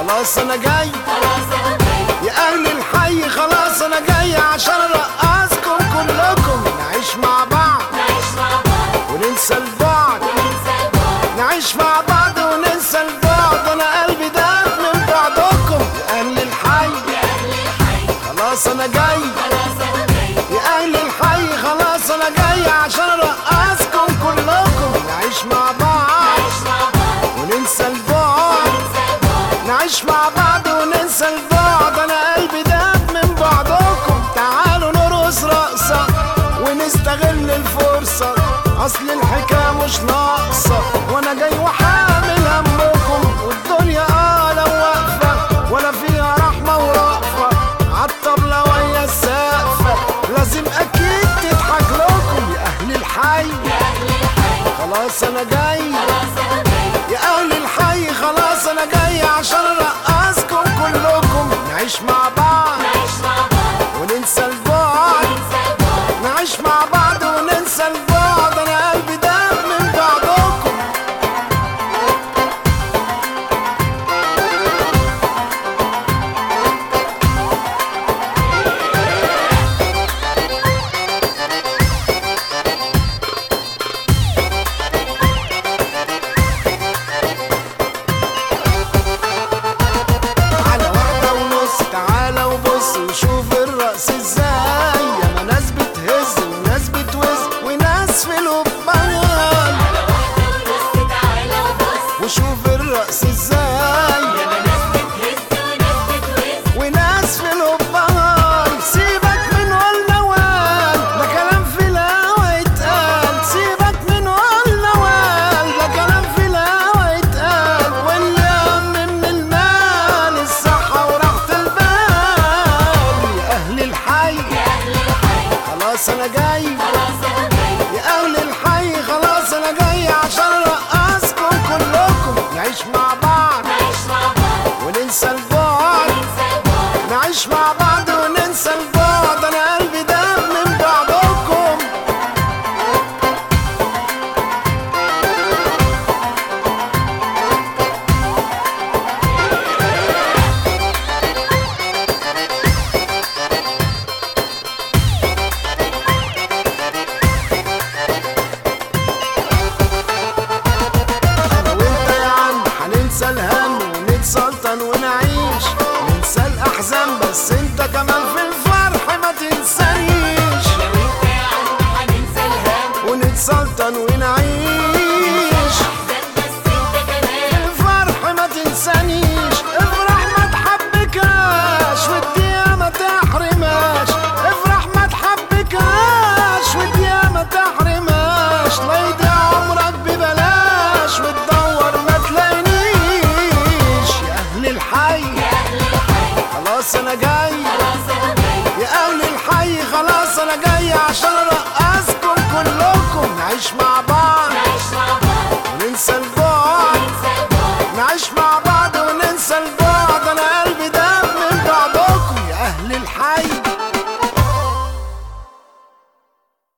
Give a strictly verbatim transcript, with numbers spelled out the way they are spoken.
خلاص انا جاي، خلاص انا جاي يا اهل الحي خلاص انا جاي عشان ارقصكم كلكم. نعيش مع بعض نعيش مع بعض وننسى البعد، وننسى البعد نعيش مع بعض وننسى البعد. انا قلبي داب من بعضكم يا اهل الحي، يا أهل الحي خلاص انا جاي، خلاص أنا جاي يا اهل الحي خلاص انا جاي عشان ارقصكم كلكم. نعيش مع بعض نعيش مع بعض وننسى البعد، وننسى البعد نعيش مع بعض وننسى البعد. انا قلبي داب من بعضكم. تعالوا نرقص رقصة ونستغل الفرصة، اصل الحكاية مش ناقصة وانا جاي وحامل همكم. والدنيا اه لو واقفة ولا فيها رحمة ورأفة، عالطبلة ويا السقفة لازم اكيد تضحك لكم يا اهل الحي. يا أهل الحي خلاص انا جاي، خلاص أنا جاي يا اهل الحي خلاص انا جاي عشان ارقصكم كلكم. نعيش مع بعض نعيش مع بعض وننسى البعد، وننسى البعد نعيش مع بعض وننسى البعد. انا قلبي داب من بعضكم. على واحدة ونص تعالى وبص وشوف الرقص ازاي. ياما ناس بتهز وناس بتوز وناس في القبال. على واحدة ونص تعالى وبص وشوف الرقص ازاي، ياما ناس بتهز وناس بتوز وناس في القبال. سيبك من قلنا وقال ده كلام في الهوا يتقال، سيبك من قلنا وقال ده كلام في الهوا يتقال. واللي اهم من المال الصحة وراحة البال. يا اهل الحي يا أهل الحي خلاص انا جاي، خلاص أنا جاي يا اهل الحي خلاص انا جاي عشان ارقصكم كلكم. نعيش مع بعض نعيش مع بعض وننسى البعد، وننسى البعد نعيش مع بعض وننسى البعد. انا قلبي داب من بعضكم. انا وانت يا عم هننسى الهم ونتسلطن ونعيش، ننسى الاحزان بس انت كمان في الفرح ما تنسانيش. لو أنت يا عم هننسى الهم ونتسلطن ونعيش أحزان بس أنت كمان الفرح ما تنسانيش. افرح ما تحبكاش والدنيا ما تحرماش، افرح ما تحبكاش والدنيا ما تحرماش. لا يضيع عمرك ببلاش وتدور ما تلاقينيش. يا اهل الحي يا أهل الحي خلاص انا جاي، خلاص أنا جاي يا اهل الحي خلاص انا جاي عشان ارقصكم كلكم. نعيش مع